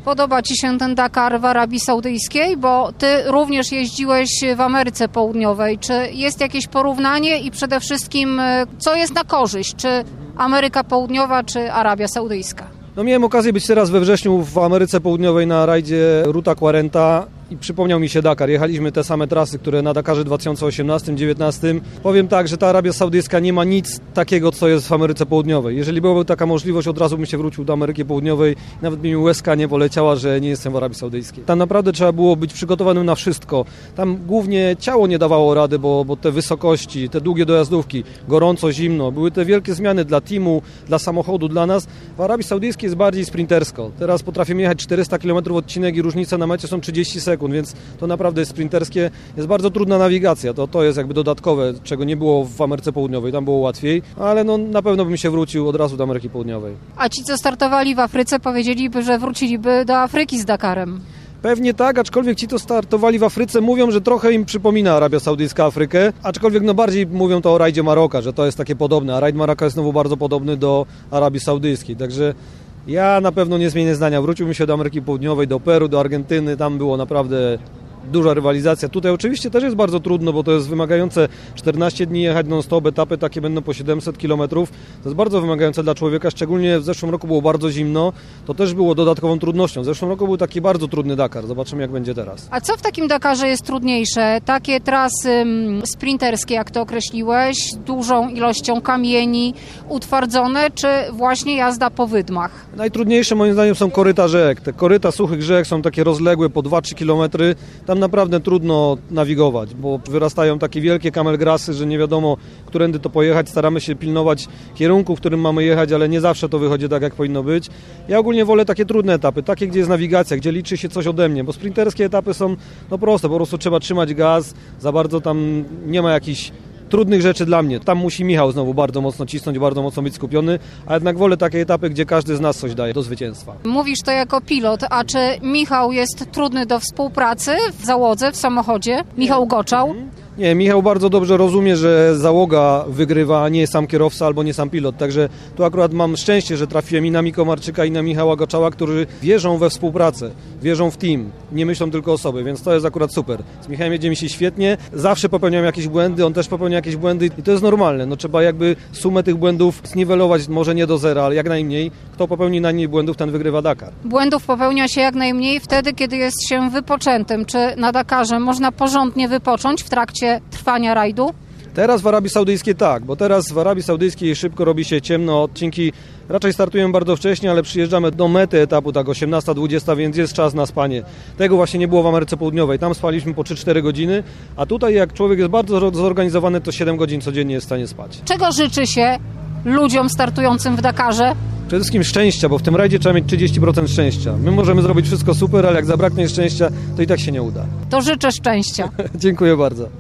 Podoba Ci się ten Dakar w Arabii Saudyjskiej? Bo Ty również jeździłeś w Ameryce Południowej. Czy jest jakieś porównanie i przede wszystkim co jest na korzyść? Czy Ameryka Południowa, czy Arabia Saudyjska? No miałem okazję być teraz we wrześniu w Ameryce Południowej na rajdzie Ruta 40 i przypomniał mi się Dakar. Jechaliśmy te same trasy, które na Dakarze 2018-2019. Powiem tak, że ta Arabia Saudyjska nie ma nic takiego, co jest w Ameryce Południowej. Jeżeli byłaby taka możliwość, od razu bym się wrócił do Ameryki Południowej. Nawet mi łezka nie poleciała, że nie jestem w Arabii Saudyjskiej. Tam naprawdę trzeba było być przygotowanym na wszystko. Tam głównie ciało nie dawało rady, bo te wysokości, te długie dojazdówki, gorąco, zimno, były te wielkie zmiany dla teamu, dla samochodu, dla nas. W Arabii Saudyjskiej jest bardziej sprintersko. Teraz potrafimy jechać 400 km odcinek i różnice na mecie są 30 sekund, więc to naprawdę jest sprinterskie. Jest bardzo trudna nawigacja, to jest jakby dodatkowe, czego nie było w Ameryce Południowej, tam było łatwiej, ale no, na pewno bym się wrócił od razu do Ameryki Południowej. A ci, co startowali w Afryce, powiedzieliby, że wróciliby do Afryki z Dakarem. Pewnie tak, aczkolwiek ci, co startowali w Afryce, mówią, że trochę im przypomina Arabia Saudyjska Afrykę, aczkolwiek no bardziej mówią to o rajdzie Maroka, że to jest takie podobne, a rajd Maroka jest znowu bardzo podobny do Arabii Saudyjskiej, także ja na pewno nie zmienię zdania. Wróciłbym się do Ameryki Południowej, do Peru, do Argentyny. Tam było naprawdę duża rywalizacja. Tutaj oczywiście też jest bardzo trudno, bo to jest wymagające 14 dni jechać non-stop, etapy takie będą po 700 km. To jest bardzo wymagające dla człowieka, szczególnie w zeszłym roku było bardzo zimno. To też było dodatkową trudnością. W zeszłym roku był taki bardzo trudny Dakar. Zobaczymy, jak będzie teraz. A co w takim Dakarze jest trudniejsze? Takie trasy sprinterskie, jak to określiłeś, dużą ilością kamieni, utwardzone, czy właśnie jazda po wydmach? Najtrudniejsze moim zdaniem są koryta rzek. Te koryta suchych rzek są takie rozległe po 2-3 km. Tam naprawdę trudno nawigować, bo wyrastają takie wielkie kamelgrasy, że nie wiadomo, którędy to pojechać. Staramy się pilnować kierunku, w którym mamy jechać, ale nie zawsze to wychodzi tak, jak powinno być. Ja ogólnie wolę takie trudne etapy, takie, gdzie jest nawigacja, gdzie liczy się coś ode mnie, bo sprinterskie etapy są proste, po prostu trzeba trzymać gaz, za bardzo tam nie ma jakichś trudnych rzeczy dla mnie. Tam musi Michał znowu bardzo mocno cisnąć, bardzo mocno być skupiony, a jednak wolę takie etapy, gdzie każdy z nas coś daje do zwycięstwa. Mówisz to jako pilot, a czy Michał jest trudny do współpracy w załodze, w samochodzie? Michał Goczał? Nie, Michał bardzo dobrze rozumie, że załoga wygrywa, a nie sam kierowca albo nie sam pilot. Także tu akurat mam szczęście, że trafiłem i na Miko Marczyka, i na Michała Goczała, którzy wierzą we współpracę, wierzą w team, nie myślą tylko o sobie, więc to jest akurat super. Z Michałem jedzie mi się świetnie, zawsze popełniam jakieś błędy, on też popełnia jakieś błędy i to jest normalne. No, trzeba jakby sumę tych błędów zniwelować, może nie do zera, ale jak najmniej. Kto popełni najmniej błędów, ten wygrywa Dakar. Błędów popełnia się jak najmniej wtedy, kiedy jest się wypoczętym. Czy na Dakarze można porządnie wypocząć w trakcie trwania rajdu? Teraz w Arabii Saudyjskiej tak, bo teraz w Arabii Saudyjskiej szybko robi się ciemno, odcinki raczej startują bardzo wcześnie, ale przyjeżdżamy do mety etapu tak 18-20, więc jest czas na spanie. Tego właśnie nie było w Ameryce Południowej, tam spaliśmy po 3-4 godziny, a tutaj jak człowiek jest bardzo zorganizowany, to 7 godzin codziennie jest w stanie spać. Czego życzy się ludziom startującym w Dakarze? Przede wszystkim szczęścia, bo w tym rajdzie trzeba mieć 30% szczęścia. My możemy zrobić wszystko super, ale jak zabraknie szczęścia, to i tak się nie uda. To życzę szczęścia. Dziękuję bardzo.